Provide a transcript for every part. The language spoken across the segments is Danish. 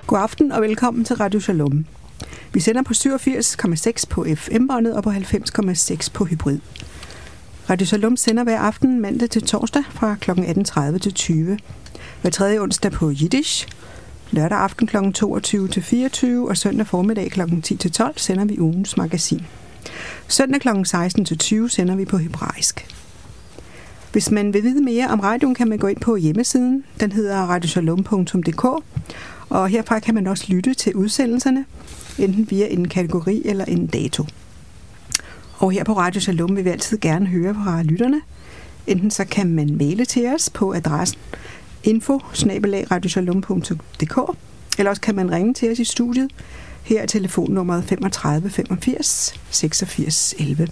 God aften og velkommen til Radio Shalom. Vi sender på 87,6 på FM-båndet og på 90,6 på hybrid. Radio Shalom sender hver aften mandag til torsdag fra kl. 18.30 til 20. Hver tredje onsdag på Yiddish. Lørdag aften kl. 22 til 24 og søndag formiddag kl. 10 til 12 sender vi ugens magasin. Søndag kl. 16 til 20 sender vi på hebraisk. Hvis man vil vide mere om radioen, kan man gå ind på hjemmesiden. Den hedder radioshalom.dk, og herfra kan man også lytte til udsendelserne, enten via en kategori eller en dato. Og her på Radio Shalom vil vi altid gerne høre fra lytterne. Enten så kan man maile til os på adressen info@radioshalom.dk, eller også kan man ringe til os i studiet. Her er telefonnummeret 35 85 86 11.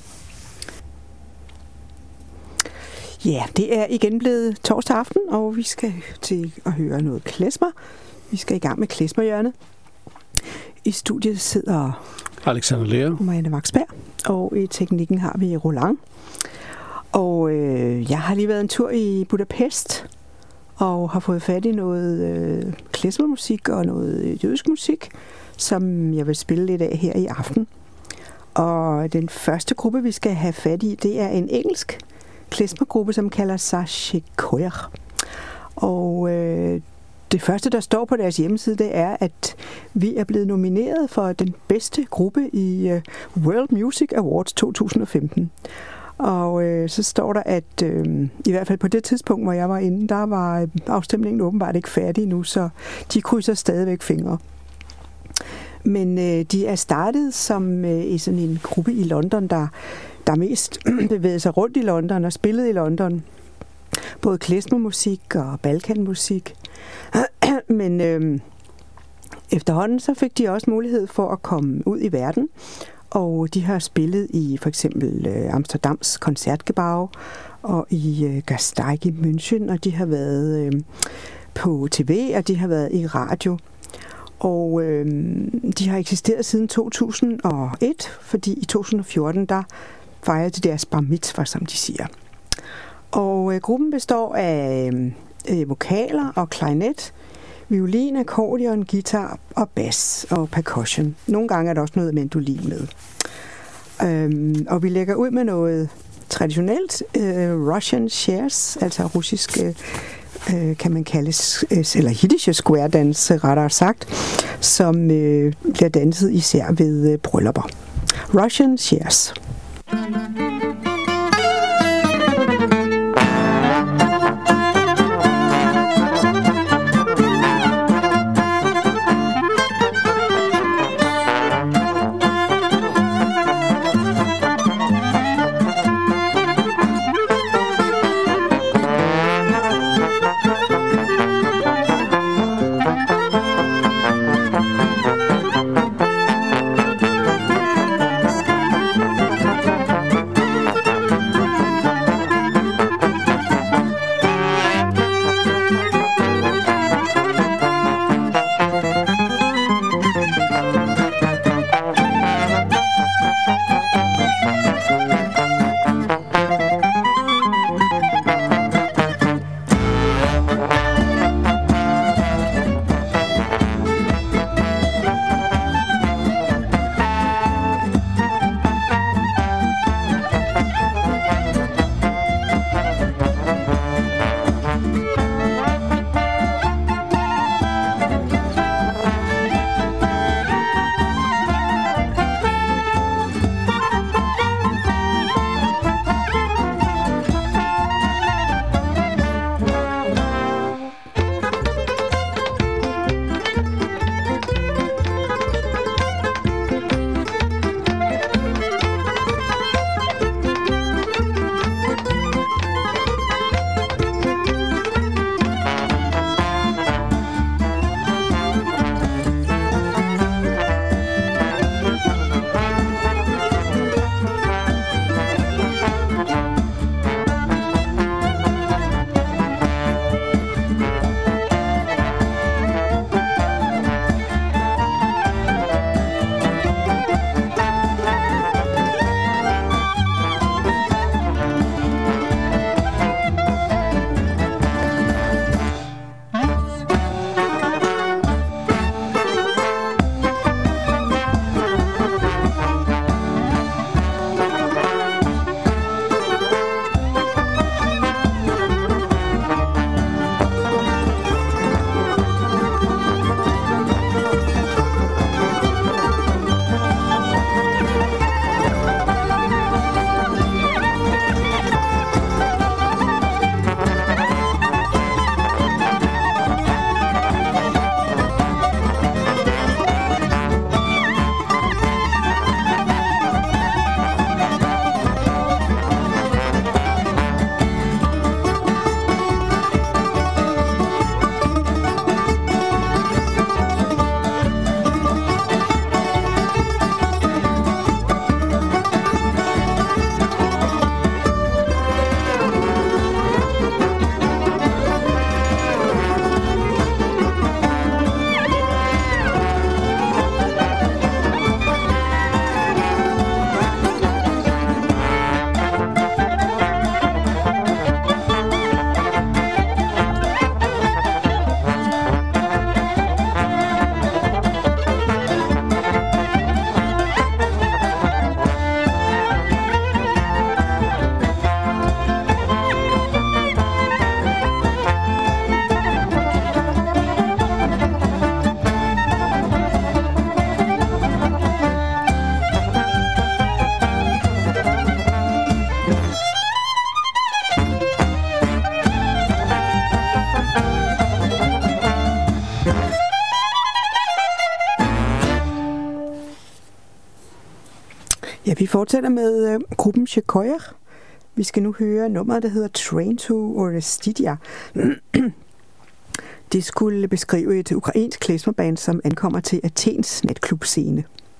Ja, det er igen blevet torsdag aften, og vi skal til at høre noget klezmer. Vi skal i gang med klezmerhjørnet. I studiet sidder Alexander Lea og Marianne Vaksberg, og i teknikken har vi Roland. Og jeg har lige været en tur i Budapest, og har fået fat i noget klezmermusik og noget jødisk musik, som jeg vil spille lidt af her i aften. Og den første gruppe, vi skal have fat i, det er en engelsk klezmergruppe, som kalder sig Shekoyach. Og det første, der står på deres hjemmeside, det er, at vi er blevet nomineret for den bedste gruppe i World Music Awards 2015. Og så står der, at i hvert fald på det tidspunkt, hvor jeg var inde, der var afstemningen åbenbart ikke færdig nu, så de krydser stadigvæk fingre. Men de er startet som i sådan en gruppe i London, der mest bevægede sig rundt i London og spillede i London. Både klezmermusik og balkanmusik. Men efterhånden så fik de også mulighed for at komme ud i verden. Og de har spillet i for eksempel Amsterdams Koncertgebouw og i Gasteig i München. Og de har været på tv, og de har været i radio. Og de har eksisteret siden 2001, fordi i 2014, der fejrede de deres bar mitzvah, som de siger. Og gruppen består af vokaler og klarinet, violin, akkordeon, guitar og bas og percussion. Nogle gange er der også noget mandolin med. Og vi lægger ud med noget traditionelt Russian shares, altså russisk kan man kalde, eller jiddische square dance, rettere sagt, som bliver danset især ved bryllupper. Russian shares. Ja, vi fortsætter med gruppen Sequoia. Vi skal nu høre nummeret, der hedder Train to Orestidia. Det skulle beskrive et ukrainsk klezmerband, som ankommer til Athens natklubscene.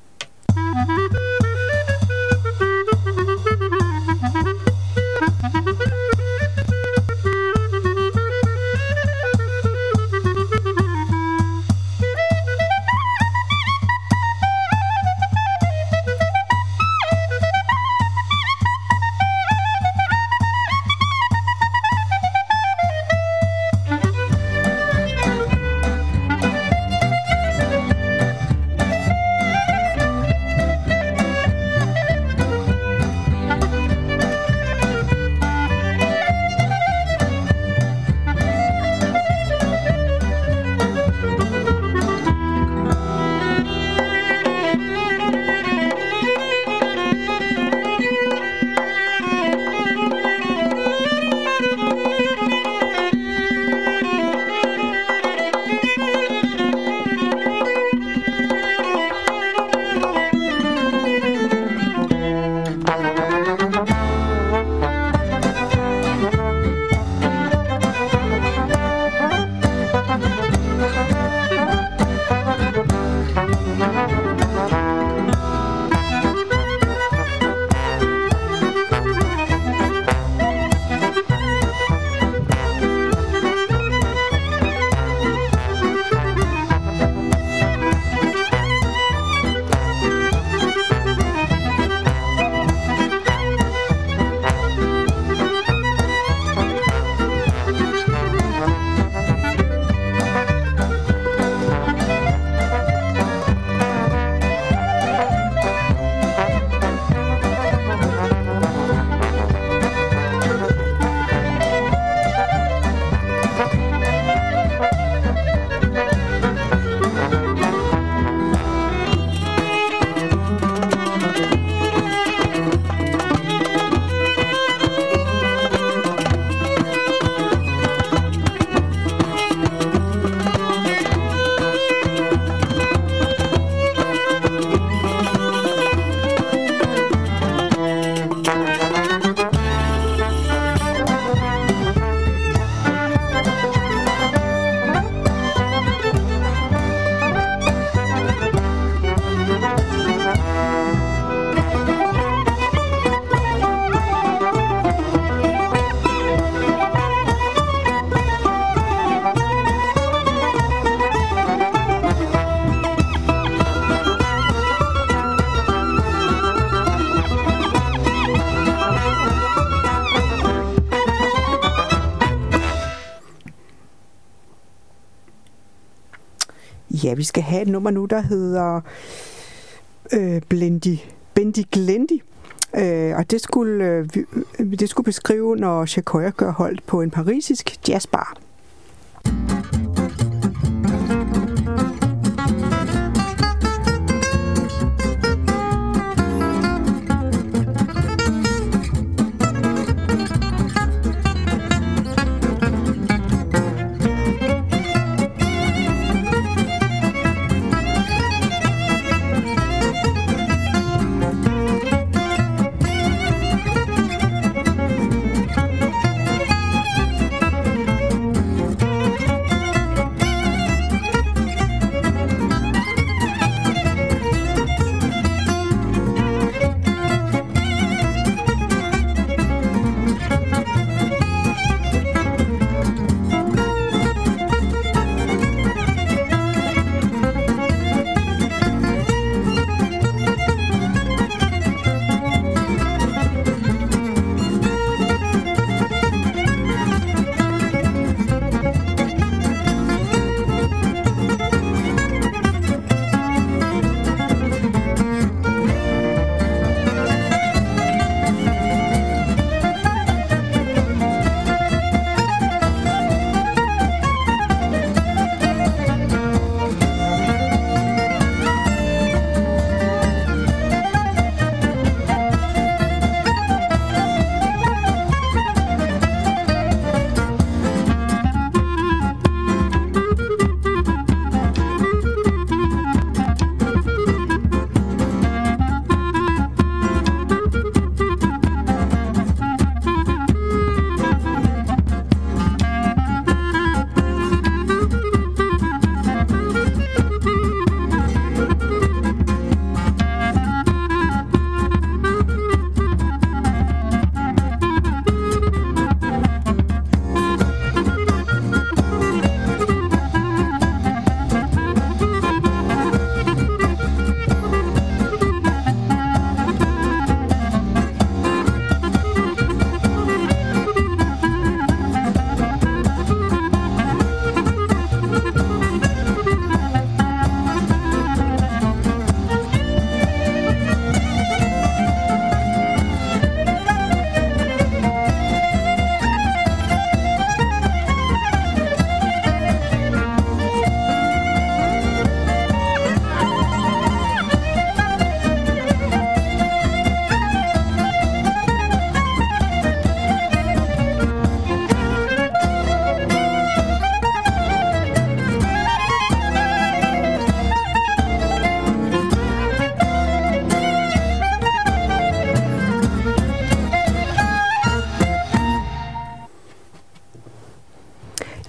Ja, vi skal have et nummer nu, der hedder Bendi Glendi. Og det skulle beskrive, når Sequoia gør holdt på en parisisk jazzbar.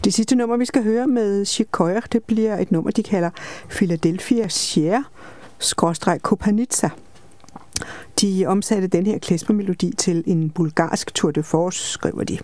Det sidste nummer, vi skal høre med Chick Coyer, det bliver et nummer, de kalder Philadelphia Share-Kopanitsa. De omsatte den her klezmermelodi til en bulgarsk tour de force, skriver de.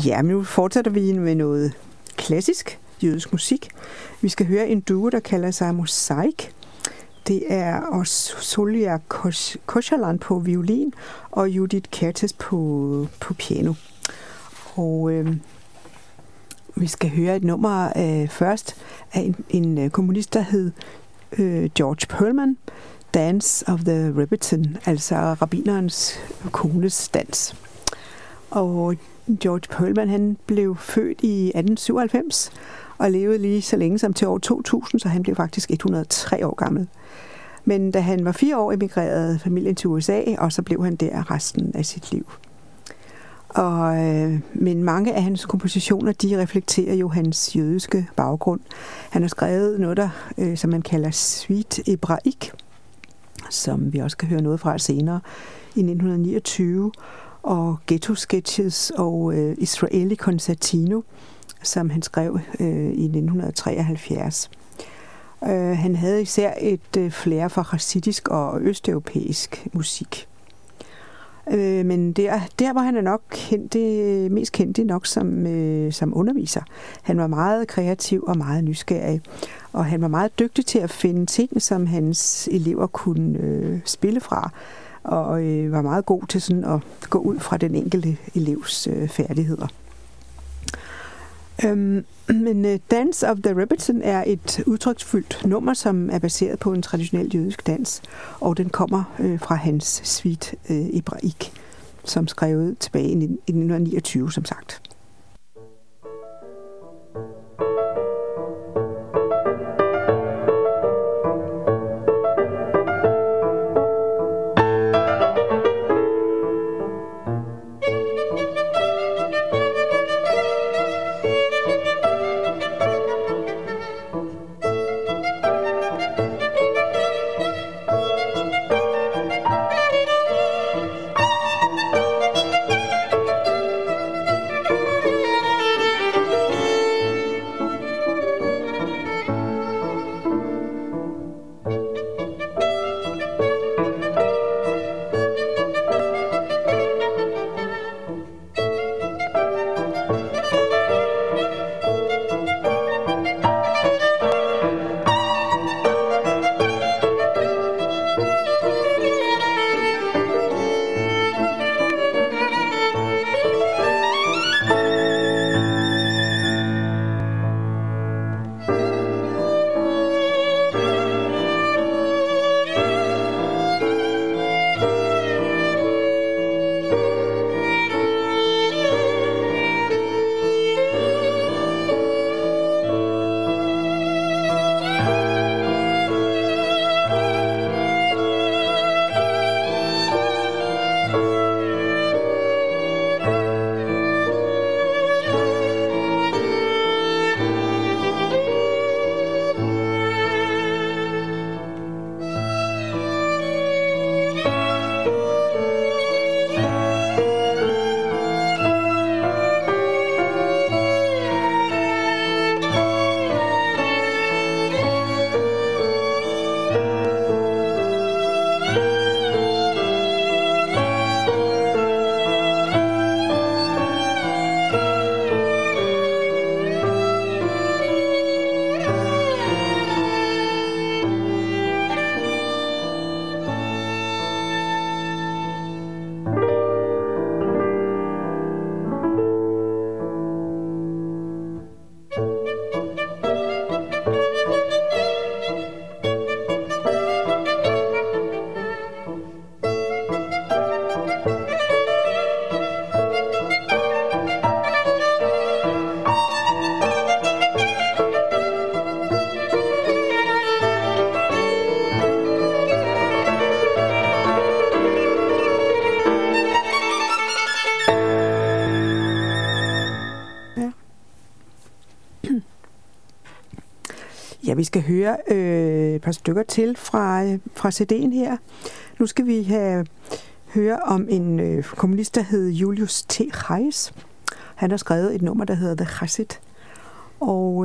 Ja, men nu fortsætter vi med noget klassisk jødisk musik. Vi skal høre en duo, der kalder sig Mosaik. Det er også Solja Koshalan på violin og Judith Kertész på piano. Og vi skal høre et nummer først af en komponist, der hed George Perlman, Dance of the Rebbitzin, altså rabbinerens kones dans. Og George Perlman, han blev født i 1897 og levede lige så længe som til år 2000, så han blev faktisk 103 år gammel. Men da han var 4 år, emigrerede familien til USA, og så blev han der resten af sit liv. Men mange af hans kompositioner, de reflekterer jo hans jødiske baggrund. Han har skrevet noget, der, som man kalder Suite Hebraïque, som vi også skal høre noget fra senere, i 1929, og Ghetto Sketches og Israeli Concertino, som han skrev i 1973. Han havde især et flair for hassidisk og østeuropæisk musik. Men der hvor han er nok mest kendt nok som underviser. Han var meget kreativ og meget nysgerrig, og han var meget dygtig til at finde ting, som hans elever kunne spille fra, og var meget god til sådan at gå ud fra den enkelte elevs færdigheder. Men Dance of the Rebbitzin er et udtryksfuldt nummer, som er baseret på en traditionel jødisk dans, og den kommer fra hans Suite Hebraïque, som skrevet tilbage i 1929, som sagt. Ja, vi skal høre et par stykker til fra CD'en her. Nu skal vi høre om en komponist, der hed Julius T. Reis. Han har skrevet et nummer, der hedder The Chassid. Og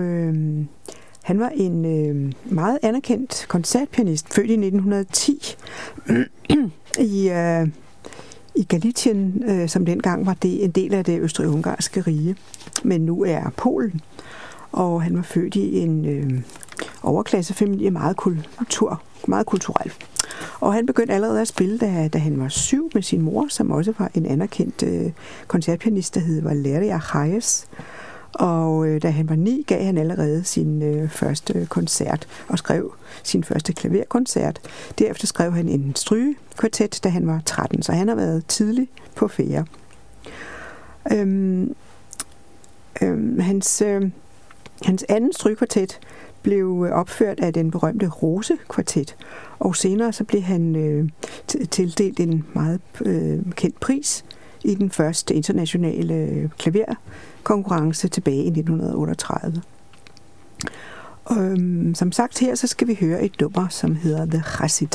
han var en meget anerkendt koncertpianist, født i 1910 i Galicien, som dengang var det en del af det østrig-ungarske rige, men nu er Polen. Og han var født i en overklassefamilie, meget kulturel. Og han begyndte allerede at spille, da han var 7 med sin mor, som også var en anerkendt koncertpianist, der hed Valeria Hayes. Og da han var 9, gav han allerede sin første koncert og skrev sin første klaverkoncert. Derefter skrev han en strygekvartet, da han var 13, så han har været tidlig på færde. Hans anden strygekvartet blev opført af den berømte Rose-kvartet, og senere så blev han tildelt en meget kendt pris i den første internationale klaverkonkurrence tilbage i 1938. Som sagt her, så skal vi høre et nummer, som hedder The Chassid.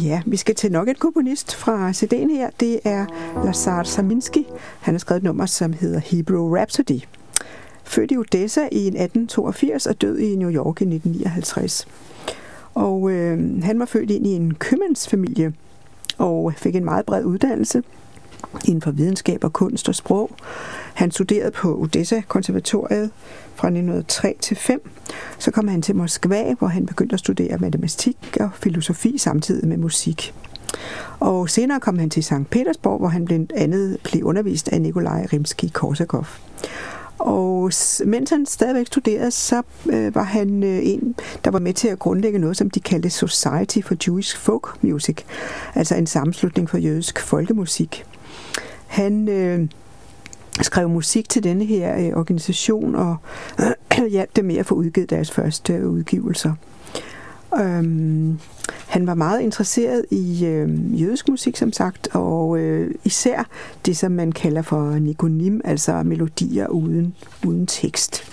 Ja, vi skal til nok en komponist fra CD'en her. Det er Lazar Saminski. Han har skrevet et nummer, som hedder Hebrew Rhapsody. Født i Odessa i 1882 og død i New York i 1959. Og han var født ind i en købmandsfamilie og fik en meget bred uddannelse inden for videnskab og kunst og sprog. Han studerede på Odessa-konservatoriet fra 1903 til 5. Så kom han til Moskva, hvor han begyndte at studere matematik og filosofi samtidig med musik. Og senere kom han til Sankt Petersborg, hvor han blandt andet blev undervist af Nikolaj Rimskij-Korsakov. Og mens han stadigvæk studerede, så var han en, der var med til at grundlægge noget, som de kaldte Society for Jewish Folk Music, altså en sammenslutning for jødisk folkemusik. Han skrev musik til denne her organisation og hjalp dem med at få udgivet deres første udgivelser. Han var meget interesseret i jødisk musik, som sagt, og især det, som man kalder for nikonim, altså melodier uden tekst.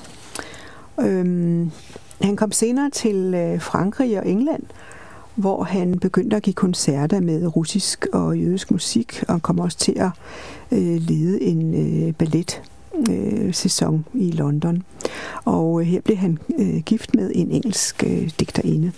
Han kom senere til Frankrig og England, hvor han begyndte at give koncerter med russisk og jødisk musik, og kom også til at lede en ballet-sæson i London. Og her blev han gift med en engelsk digterinde.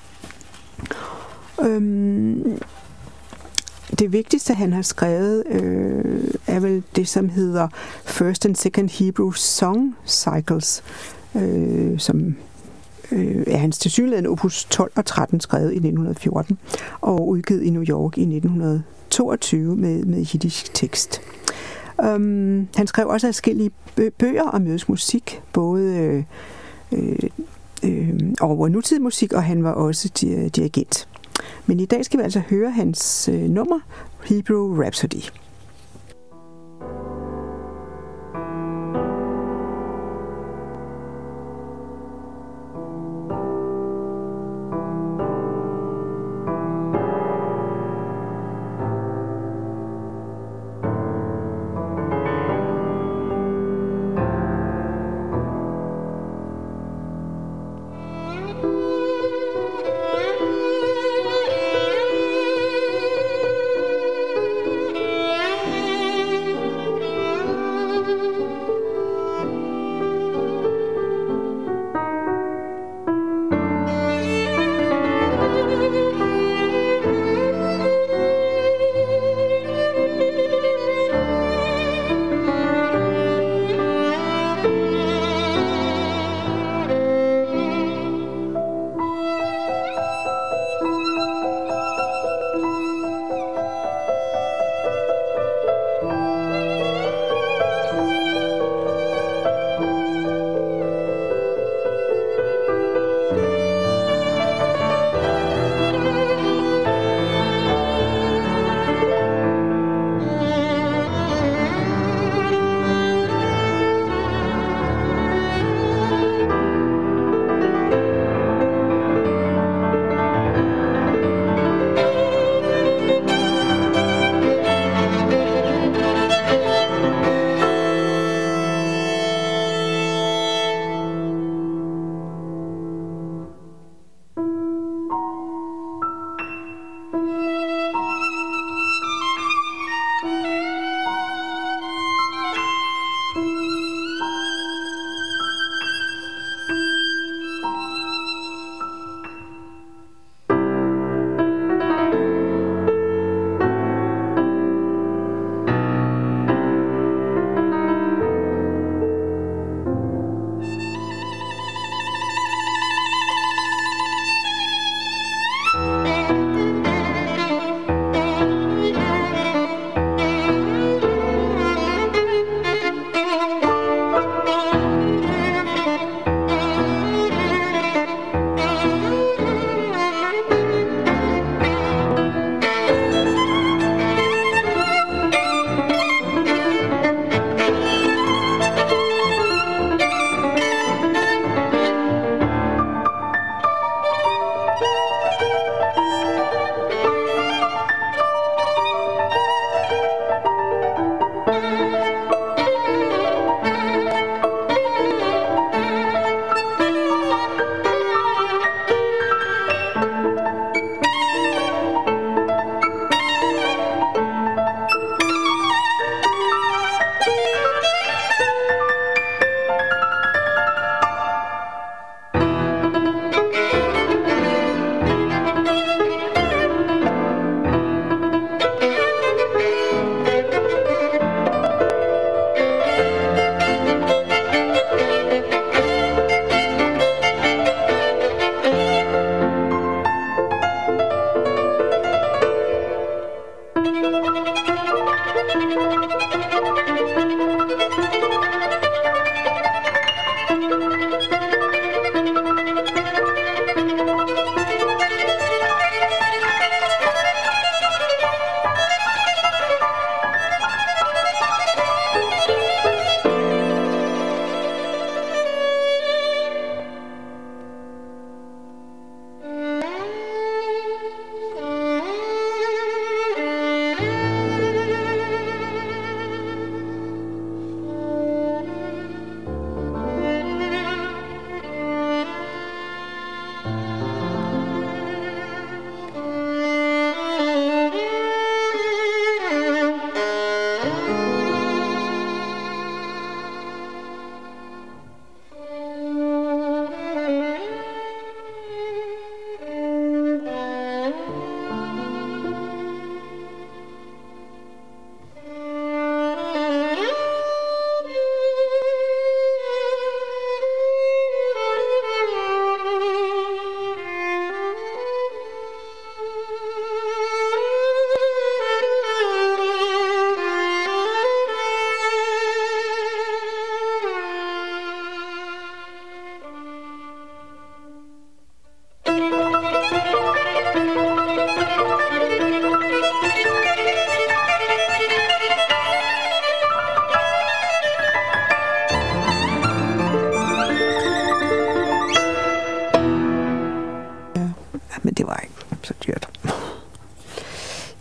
Det vigtigste, han har skrevet, er vel det, som hedder First and Second Hebrew Song Cycles, som er hans tilsyneladende opus 12 og 13, skrevet i 1914 og udgivet i New York i 1922 med jiddisk tekst. Han skrev også adskillige bøger om jødisk musik, både over nutidig musik, og han var også dirigent. Men i dag skal vi altså høre hans nummer, Hebrew Rhapsody. Yeah.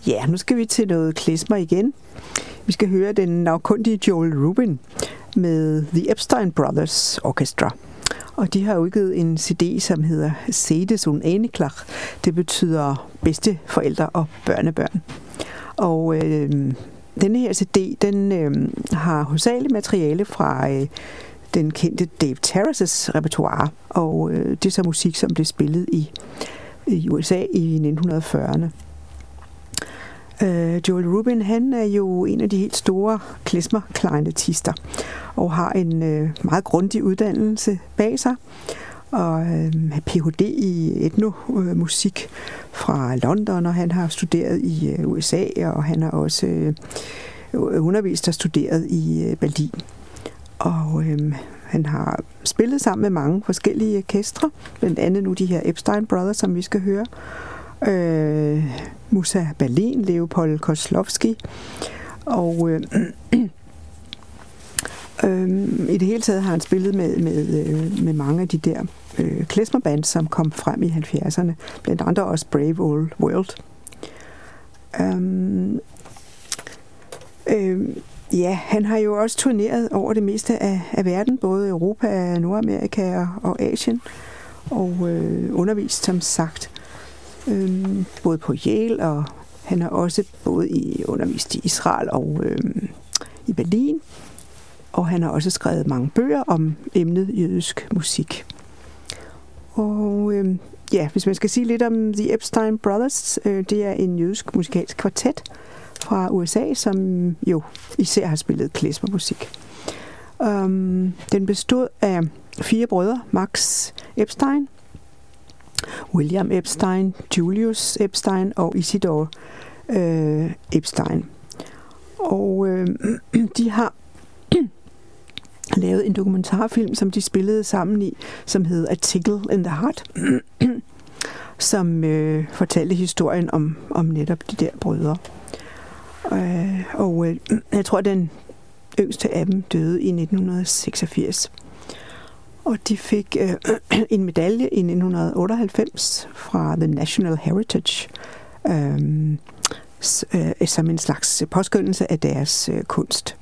Ja, nu skal vi til noget klezmer igen. Vi skal høre den navnkundige Joel Rubin med The Epstein Brothers Orchestra. Og de har udgivet en CD, som hedder Sedes und Ähnlicher. Det betyder bedste forældre og børnebørn. Og denne her CD, den har hovedsageligt materiale fra den kendte Dave Terraces repertoire. Og det er så musik, som blev spillet i USA i 1940'erne. Joel Rubin, han er jo en af de helt store klezmer-klarinettisten og har en meget grundig uddannelse bag sig og har Ph.D. i etnomusik fra London, og han har studeret i USA, og han har også undervist og studeret i Berlin. Og han har spillet sammen med mange forskellige orkestre, blandt andet nu de her Epstein Brothers, som vi skal høre. Musa Berlin, Leopold Koslowski, og i det hele taget har han spillet med mange af de der klezmerband, som kom frem i 70'erne, blandt andre også Brave Old World. Ja, han har jo også turneret over det meste af verden, både Europa, Nordamerika og Asien, og undervist, som sagt, både på Yale, og han har også undervist i Israel og i Berlin, og han har også skrevet mange bøger om emnet jødisk musik. Og ja, hvis man skal sige lidt om The Epstein Brothers, det er en jødisk musikalsk kvartet fra USA, som jo især har spillet klezmermusik. Den bestod af 4 brødre, Max Epstein, William Epstein, Julius Epstein og Isidore Epstein. Og de har lavet en dokumentarfilm, som de spillede sammen i, som hed A Tickle in the Heart, som fortalte historien om netop de der brødre. Og jeg tror, den yngste af dem døde i 1986. Og de fik en medalje i 1998 fra The National Heritage, som en slags påskyndelse af deres kunst.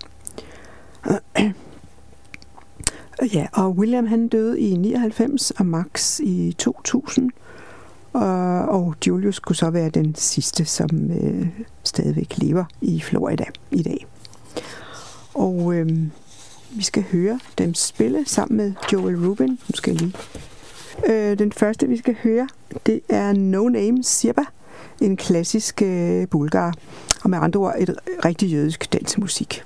Ja, og William, han døde i 99, og Max i 2000. Og Julius kunne så være den sidste, som stadigvæk lever i Florida i dag. Og vi skal høre dem spille sammen med Joel Rubin. Nu skal jeg lige. Den første, vi skal høre, det er No Name Sirba, en klassisk bulgar, og med andre ord et rigtig jødisk dansemusik.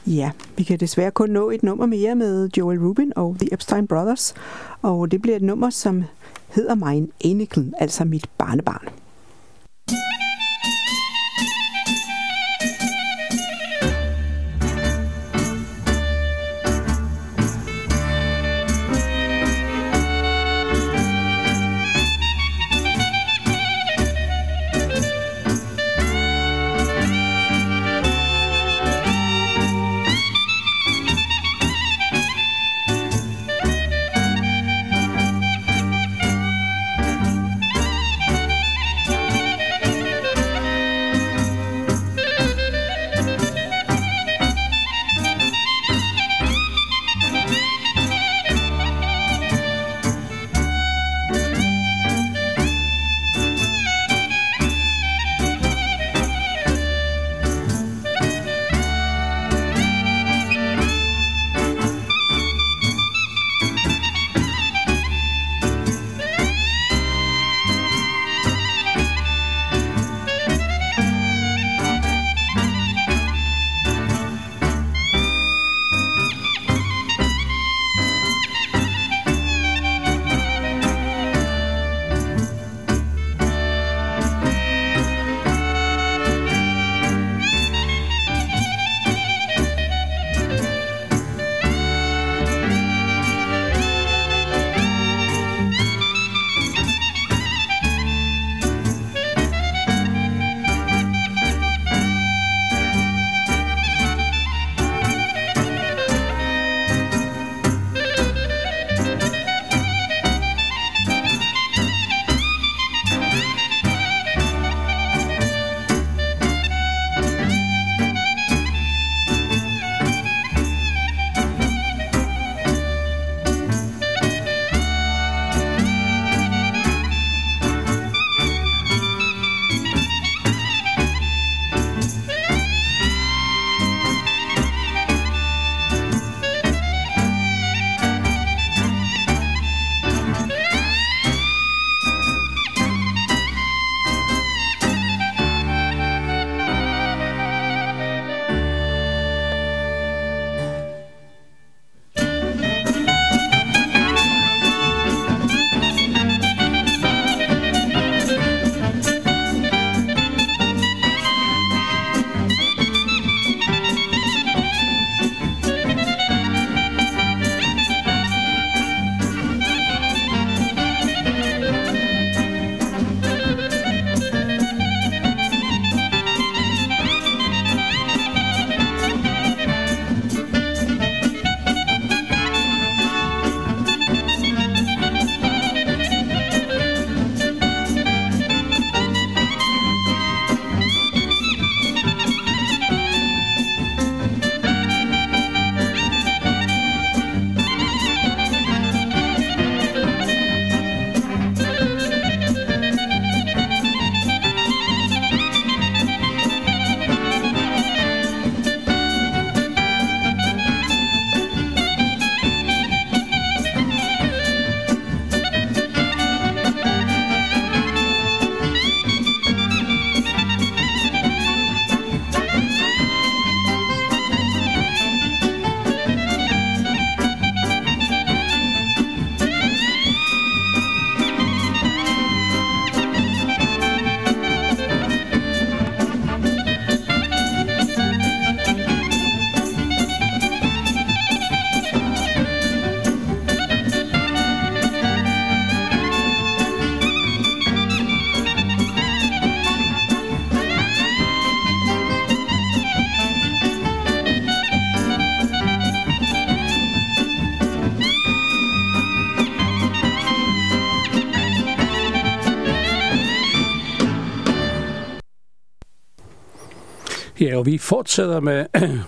Ja, vi kan desværre kun nå et nummer mere med Joel Rubin og The Epstein Brothers, og det bliver et nummer, som hedder Mein Enkel, altså mit barnebarn. Ja, og vi fortsætter med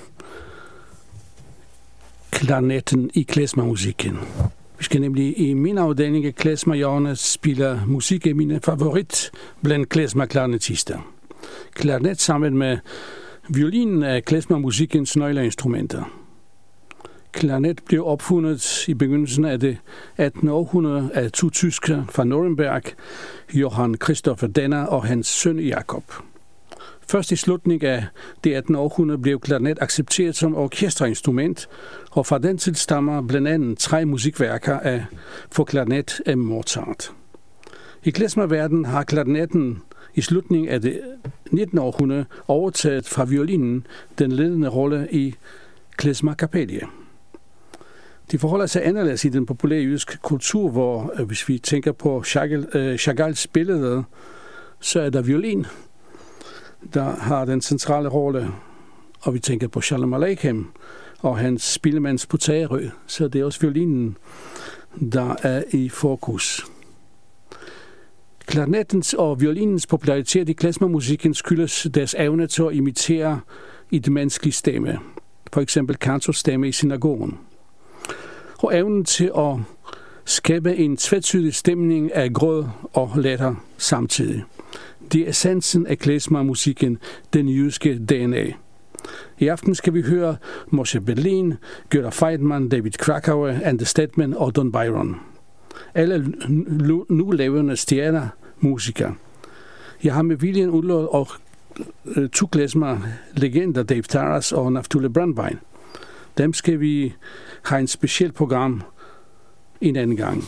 klarnetten i klezmermusikken. Vi skal nemlig i min afdeling af klezmerhjørnet spille musik af mine favorit blandt klezmerklarnetister. Klarnet sammen med violinen af klezmermusikkens nøgleinstrumenter. Klarnet blev opfundet i begyndelsen af det 18. århundrede af to tyskere fra Nuremberg, Johann Christopher Denner og hans søn Jakob. Først i slutningen af det 18. århundrede blev klarinet accepteret som orkesterinstrument, og fra den tid stammer blandt andet 3 musikværker for klarinet af Mozart. I klezmerverdenen har klarinetten i slutningen af det 19. århundrede overtaget fra violinen den ledende rolle i klezmerkapellet. De forholder sig anderledes i den populære jødiske kultur, hvor hvis vi tænker på Chagalls billeder, så er der violin, der har den centrale rolle, og vi tænker på Shalom Aleichem og hans spillemands på Tagerø, så det er også violinen, der er i fokus. Klarinettens og violinens popularitet i klezmermusikken skyldes deres evne til at imitere i det menneskelige stemme, for eksempel kantorstemme i synagogen, og evnen til at skabe en tvetydig stemning af gråd og latter samtidig. Det er essensen af klezmermusikken, den jødiske DNA. I aften skal vi høre Moshe Berlin, Göra Feidman, David Krakauer, Andy Stedman og Don Byron. Alle nu levende stjernemusikere. Jeg har med viljen udlået og 2 klezmer-legender, Dave Taras og Naftuli Brandwein. Dem skal vi have en specielt program en anden gang.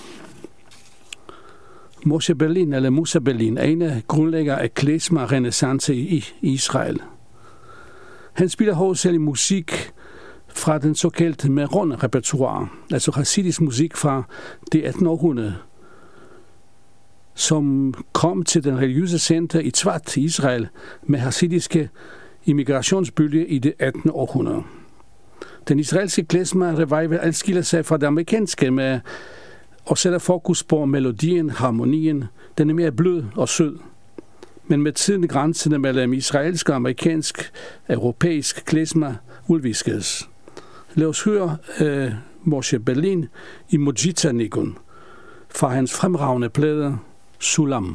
Moshe Berlin, eller Musa Berlin, er en af grundlæggere af klezmer-renæssance i Israel. Han spiller hovedsageligt musik fra den såkaldte Meron-repertoire, altså hassidisk musik fra det 18. århundrede, som kom til den religiøse center i Tzfat i Israel med hassidiske immigrationsbølge i det 18. århundrede. Den israelske klezmer-revival adskiller sig fra det amerikanske med og sætter fokus på melodien, harmonien. Den er mere blød og sød. Men med tiden grænserne mellem israelsk og amerikansk, europæisk klezmer udviskes. Lad os høre Moshe Berlin i Mojita Nigun fra hans fremragende plade Sulam.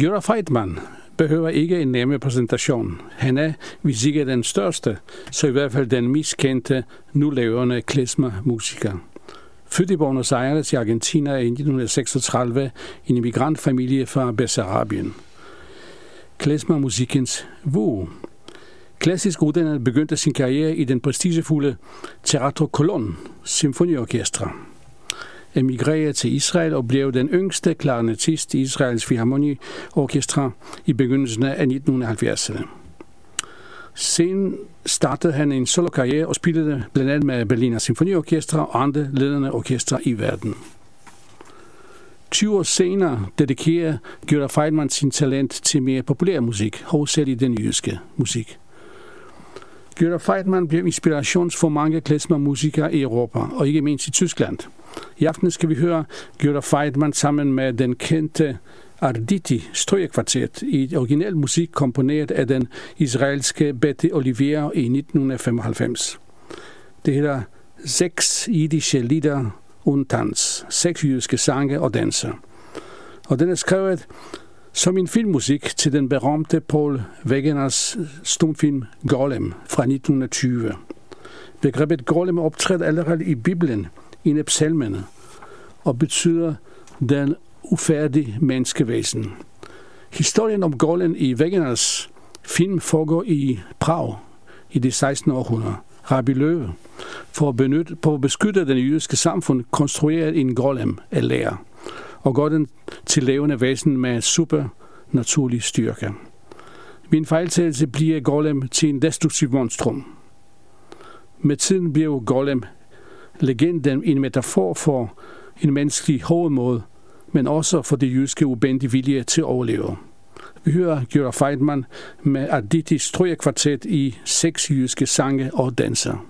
György Feidmann behøver ikke en nærmere præsentation. Han er, hvis ikke den største, så i hvert fald den mest kendte, nulevende klezmer-musiker. Født i Buenos Aires i Argentina i 1936, en immigrantfamilie fra Bessarabien. Klezmer-musikkens vue. Klassisk uddannet begyndte sin karriere i den prestigefulde Teatro Colón symfoniorkestra. Emigrerede til Israel og blev den yngste klarinettist i Israels Filharmoniorkestra i begyndelsen af 1970'erne. Siden startede han en solokarriere og spillede blandt andet med Berliner Symfoniorkestra og andre ledende orkestre i verden. 20 år senere dedikerer György Feidmann sin talent til mere populær musik, hovedsageligt den jødiske musik. György Feidmann blev inspiration for mange klezmer-musikere i Europa, og ikke mindst i Tyskland. I aften skal vi høre György Feidmann sammen med den kendte Arditi Strygekvartet i et original musik komponeret af den israelske Betty Olivier i 1995. Det hedder 6 jiddische Lieder und Tanz, 6 jødiske sange og danser. Og den er skrevet som en filmmusik til den berømte Paul Wegeners stumfilm Golem fra 1920. Begrebet Golem optræder allerede i Bibelen, en af psalmene, og betyder den ufærdige menneskevæsen. Historien om Golem i Wegeners film foregår i Prag i det 16. århundrede. Rabbi Löwe, for at beskytte den jødiske samfund, konstruerede en golem af ler og gør den til levende væsen med supernaturlig styrke. Ved en fejltagelse bliver golem til en destruktiv monstrum. Med tiden bliver golem legenden en metafor for en menneskelig hovedmåde, men også for det jødiske ubændige vilje til at overleve. Vi hører György Feidmann med Arditi Strygekvartet i 6 jødiske sange og danser.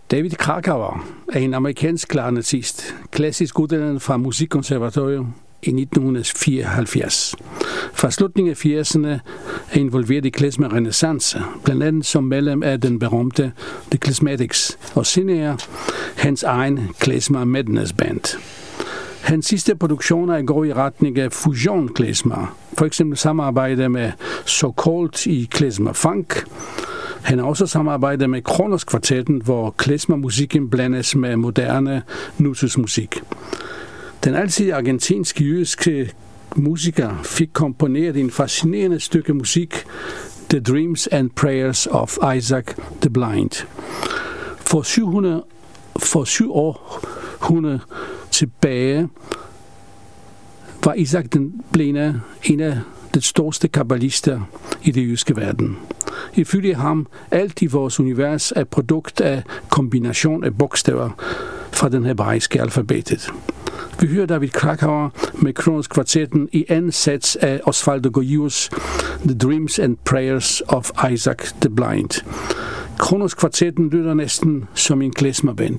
David Krakauer er en amerikansk klarnetist, klassisk uddannet fra Musikkonservatorium i 1974. Fra slutningen af 80'erne er involveret i klezmer-renæssance, blandt andet som medlem af den berømte The Klezmatics, og senere hans egen Klezmer Madness Band. Hans sidste produktioner går i retning af fusion-klezmer, for eksempel samarbejde med So Cold i klezmer funk. Han har også samarbejdet med Kronos Kvartetten, hvor klezmer-musikken blandes med moderne nutidsmusik. Den altid argentinske jødiske musiker fik komponeret en fascinerende stykke musik, The Dreams and Prayers of Isaac the Blind. For 7 århundreder tilbage var Isaac den Blinde en af de største kabbalister i det jødiske verden. Ifølge ham, alt i vores univers er produkt af kombination af bogstaver fra den hebraiske alfabetet. Vi hører David Krakauer med Kronos Kvartetten i anden sats af Osvaldo Goyos The Dreams and Prayers of Isaac the Blind. Kronos Kvartetten lyder næsten som en klezmerband.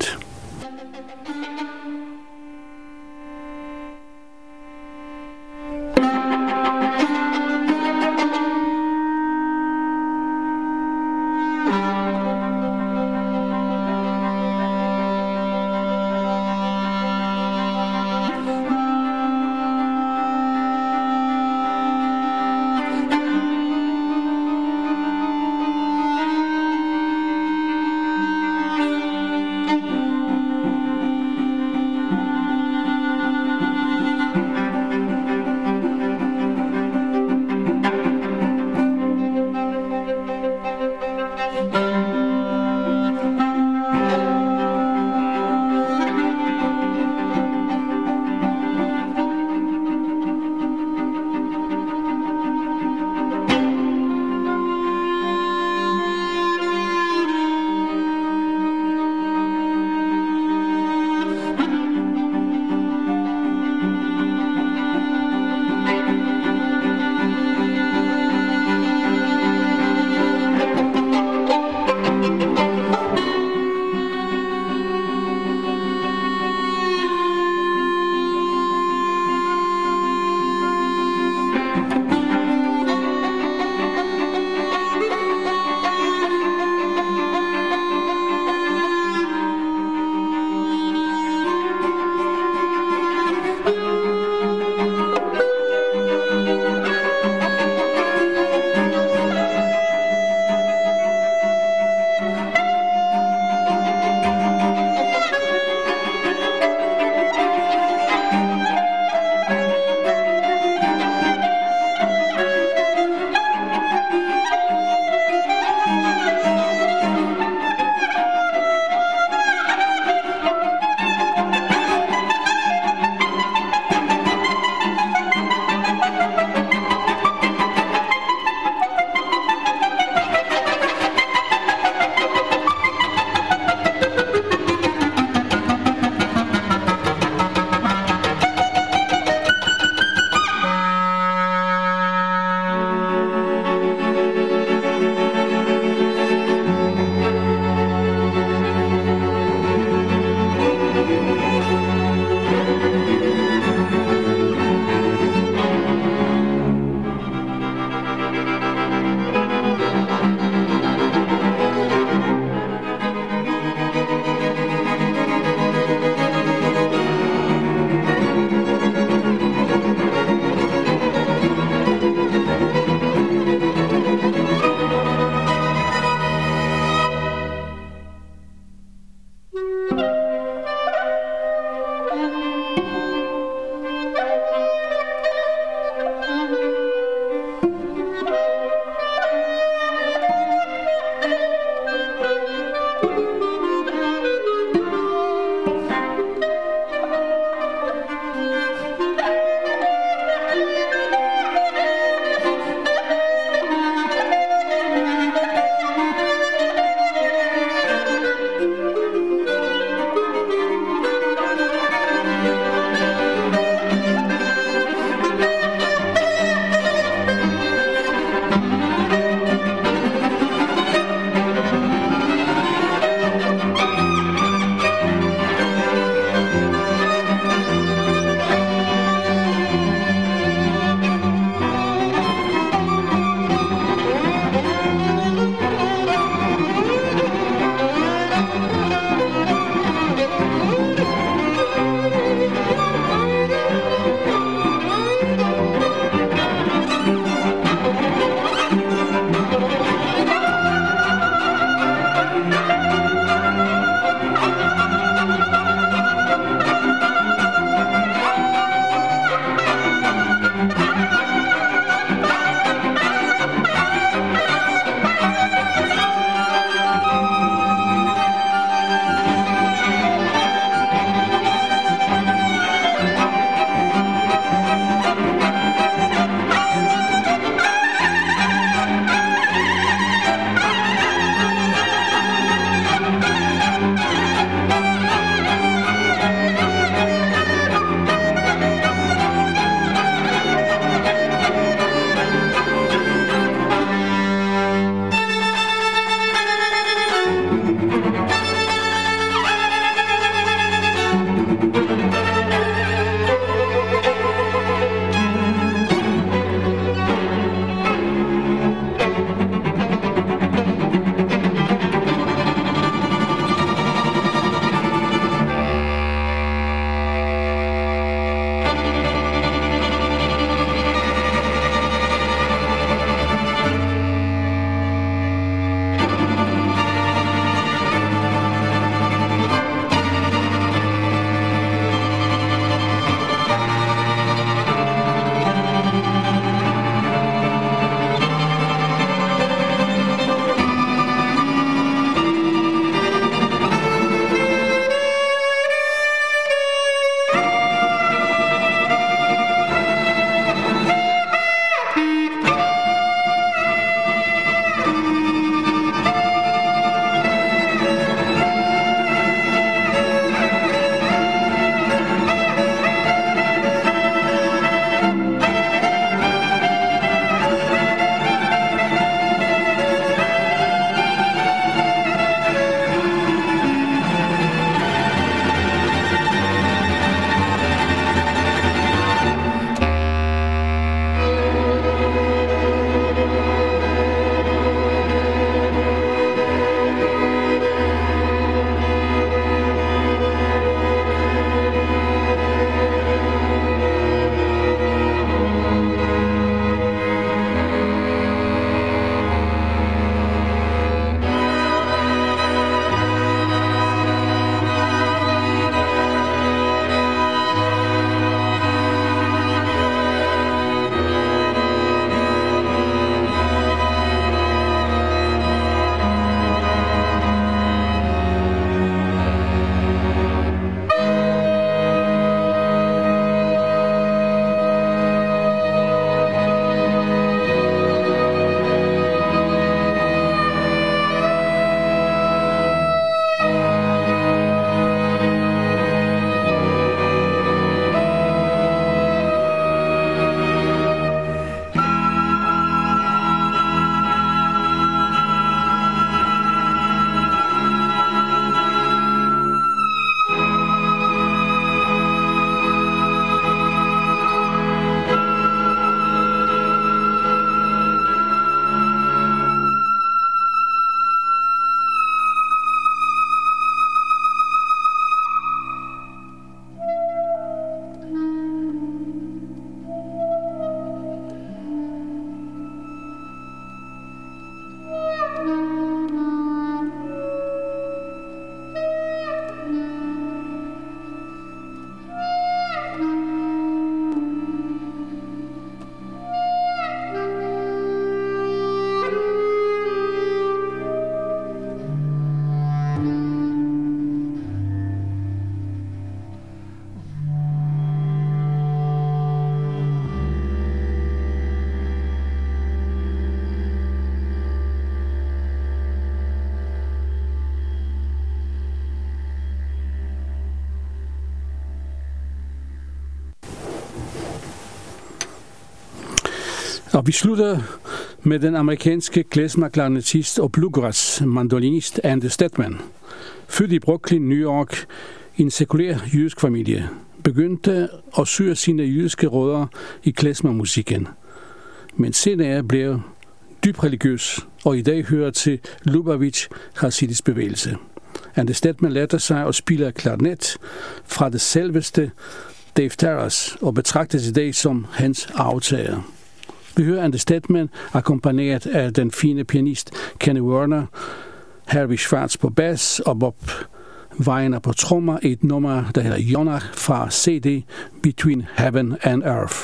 Og vi slutter med den amerikanske klezmer-klarnetist og bluegrass-mandolinist Andy Stedman. Født i Brooklyn, New York, i en sekulær jødisk familie, begyndte at søge sine jødiske rødder i klezmer-musikken. Men senere blev dybt religiøs, og i dag hører til Lubavitch Hasidisk bevægelse. Andy Stedman lærte sig at spille klarnet fra det selveste Dave Taras og betragtes i dag som hans arvtager. Vi hører Andy Stedman akkompagneret af den fine pianist Kenny Werner, Harvey Schwartz på bas og Bob Weiner på trommer i et nummer, der hedder Jonah fra CD Between Heaven and Earth.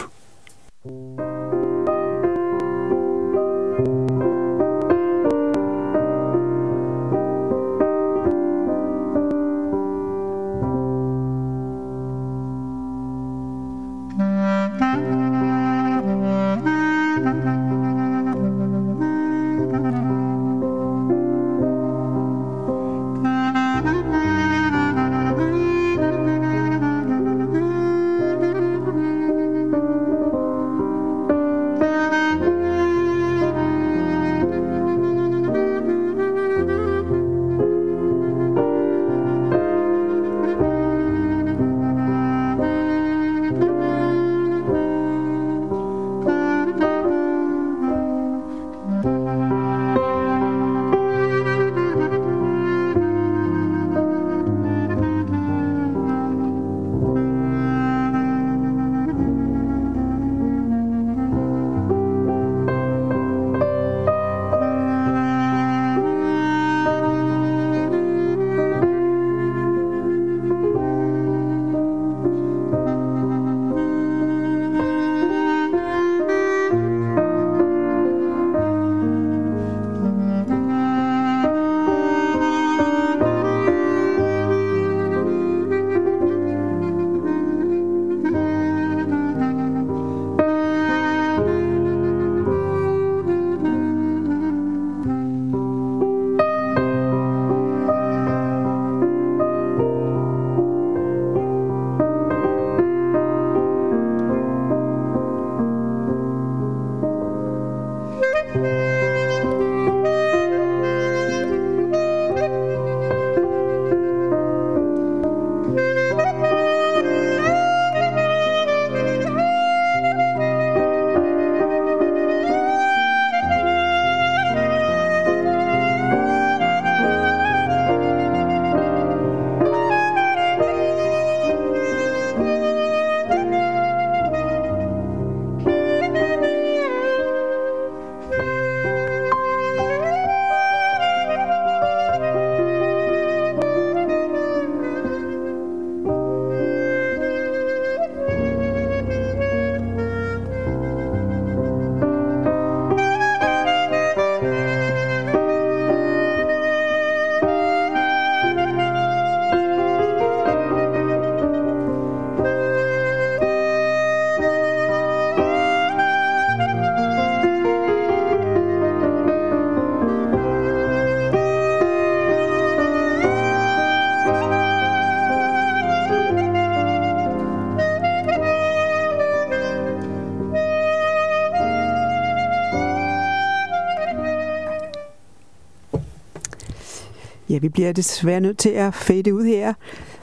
Ja, vi bliver desværre nødt til at fade ud her.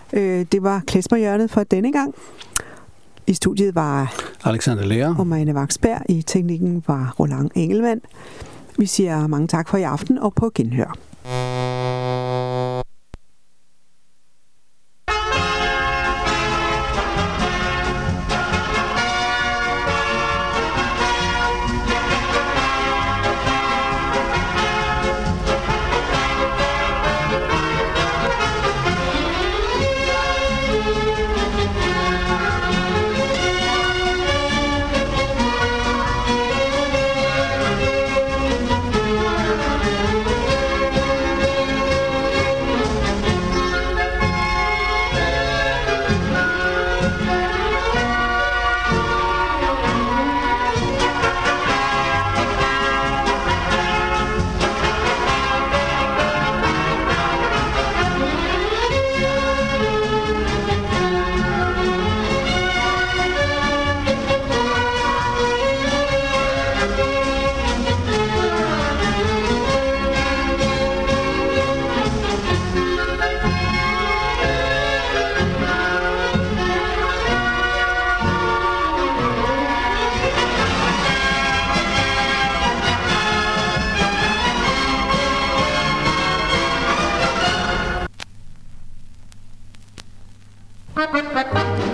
Det var klezmerhjørnet for denne gang. I studiet var Alexander Lea og Marianne Vaksberg. I teknikken var Roland Engelmann. Vi siger mange tak for i aften og på genhør. Thank you.